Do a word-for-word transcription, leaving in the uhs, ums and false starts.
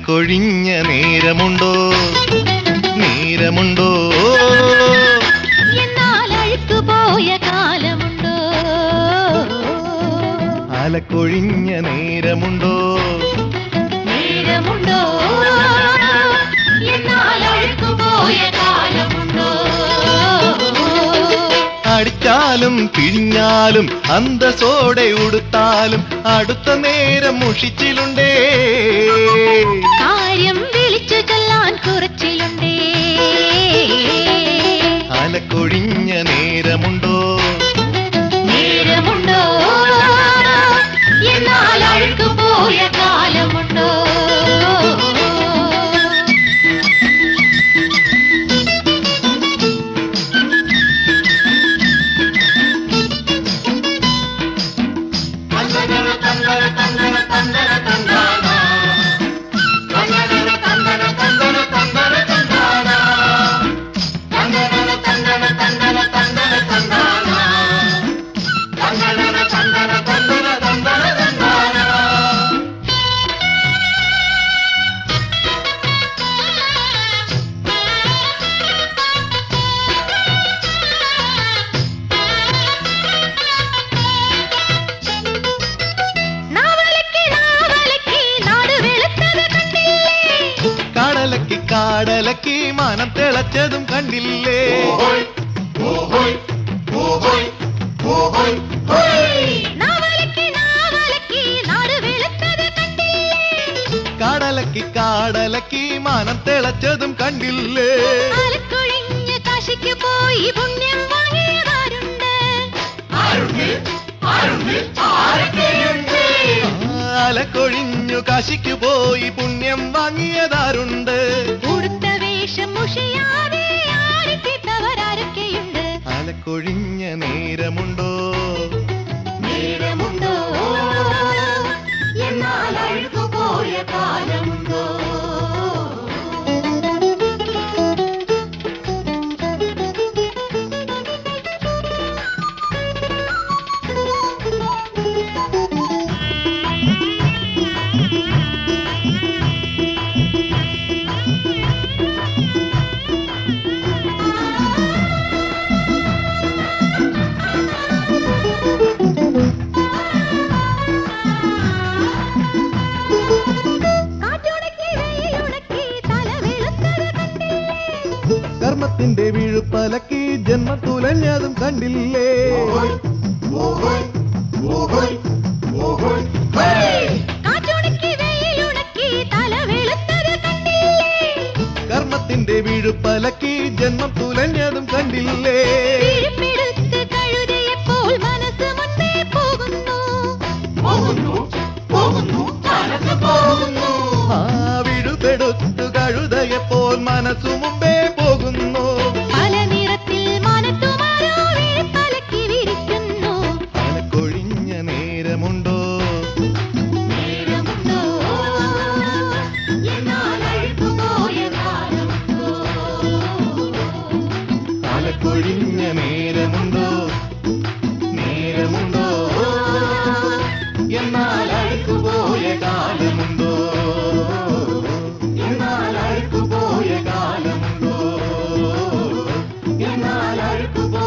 അലക്കൊഴിഞ്ഞ നേരമുണ്ടോ നേരമുണ്ടോ എന്നാൽ അഴുക്കുപോയ കാലമുണ്ടോ അലക്കൊഴിഞ്ഞ നേരമുണ്ടോ നേരമുണ്ടോ എന്നാൽ അഴുക്കുപോയ കാലമുണ്ടോ അടിച്ചാലും പിഴിഞ്ഞാലും അന്തസ്സോടെ ഉടുത്താലും അടുത്ത നേരം മുഷിച്ചിലുണ്ടേ കാര്യം വിളിച്ചു ചൊല്ലാൻ കുറച്ചിലുണ്ടേ അലക്കൊഴിഞ്ഞ നേരമുണ്ടോ നേരമുണ്ടോ എന്നാൽ അഴുക്കുപോയ കാലമുണ്ടോ കാടലക്കി മാനം തിളച്ചതും കണ്ടില്ലേ കാടലക്കി കാടലക്കി മാനം തിളച്ചതും കണ്ടില്ലേ അലക്കൊഴിഞ്ഞ കാശിക്ക് പോയി പുണ്യം വാങ്ങിയവരുണ്ട് അലക്കൊഴിഞ്ഞു കാശിക്ക് പോയി പുണ്യം വാങ്ങിയതാരുണ്ട് ഉടുത്ത വേഷം മുഷിയാതെ ആടിക്കിട്ടവരാരൊക്കെയുണ്ട് അലക്കൊഴിഞ്ഞ നേരമുണ്ടോ നേരമുണ്ടോ എന്നാൽ അഴുകുപോയ കാലമുണ്ടോ കർമ്മത്തിന്റെ വീഴുപ്പലക്കി ജന്മം തുലഞ്ഞതും കണ്ടില്ലേ കർമ്മത്തിന്റെ വീഴുപ്പലക്കി ജന്മം തുലഞ്ഞതും കണ്ടില്ലേ ആ വിഴുപെടുത്തു കഴുതയെപ്പോൾ മനസ്സു മുമ്പേ പോകുന്നു പല നിറത്തിൽ മനത്തുമാരോ വീഴ്പലക്കി വിരിക്കുന്നു അലക്കൊഴിഞ്ഞ നേരമുണ്ടോ നേരമുണ്ടോ എന്നാൽ അഴുകുപോയ കാലമുണ്ടോ അലക്കൊഴിഞ്ഞ നേരമുണ്ടോ നേരമുണ്ടോ എന്നാൽ അഴുക്കുപോയ കാലമുണ്ടോ എന്നാൽ അഴുക്കുപോയ കാലമുണ്ടോ എന്നാൽ അഴുക്കുപോ